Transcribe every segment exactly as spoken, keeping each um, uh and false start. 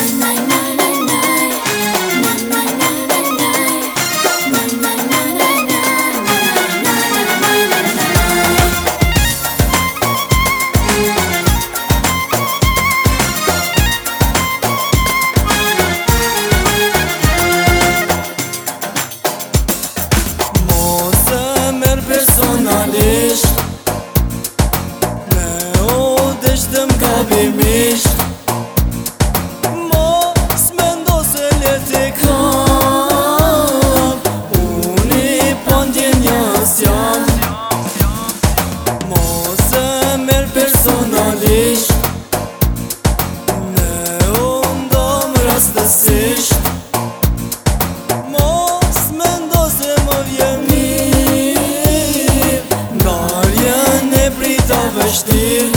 Personalisht me u dështëm gabimisht Mos m'ndo se leti kam Unë i pandjenjas jam Mos e merë personalisht Me u ndom rastësisht Mos m'ndo se më vjen vështir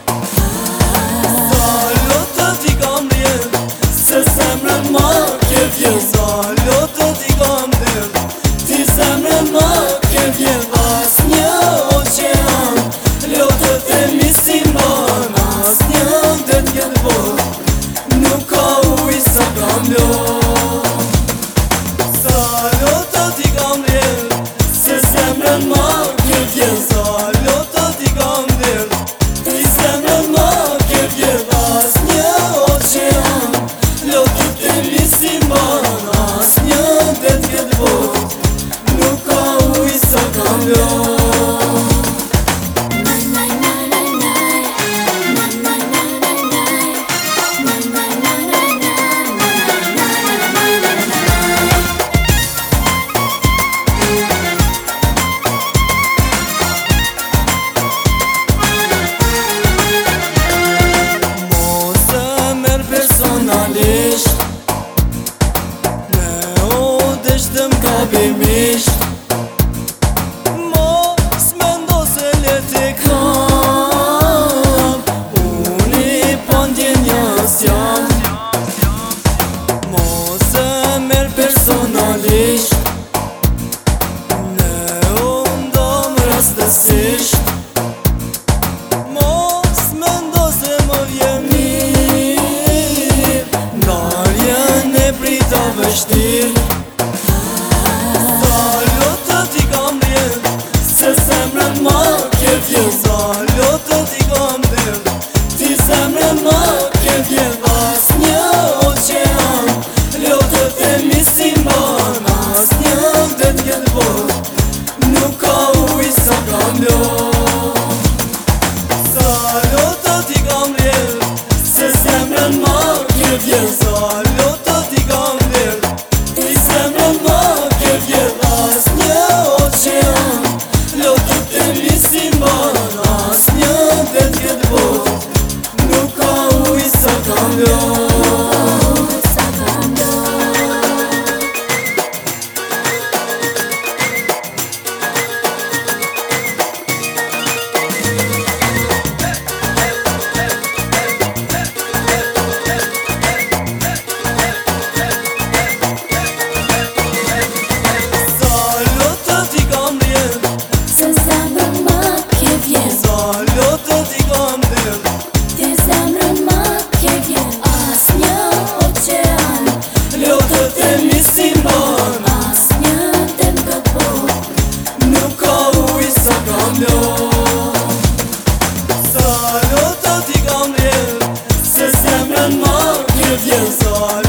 Zalo të t'i kam rjen Se zemrën ma ke vjen Zalo të t'i kam rjen Ti zemrën ma ke vjen As një oqean Lotët e misin ban As një dhe t'jet bot Nuk ka uj sa kam lot Zalo të t'i kam rjen Se zemrën ma ke vjen Zalo të t'i kam rjen Personalisht Me u dështëm gabimisht Mos m'ndo se leti kam Unë i pandjenjas jam Mos e merë personalisht Me u ndom rastësisht Mos m'ndo se më vjen vështir Zalo të t'i kam rjen Se zemrën ma ke vjen Zalo të t'i kam rjen Ti zemrën ma ke vjen As një oqean Lotët e misin ban As një dhe t'jet bot Nuk ka uj sa kam lot Zalo të t'i kam rjen Se zemrën ma ke vjen Zalo të t'i kam rjen Zalo të t'i kam rjen Se zemrën ma ke vjen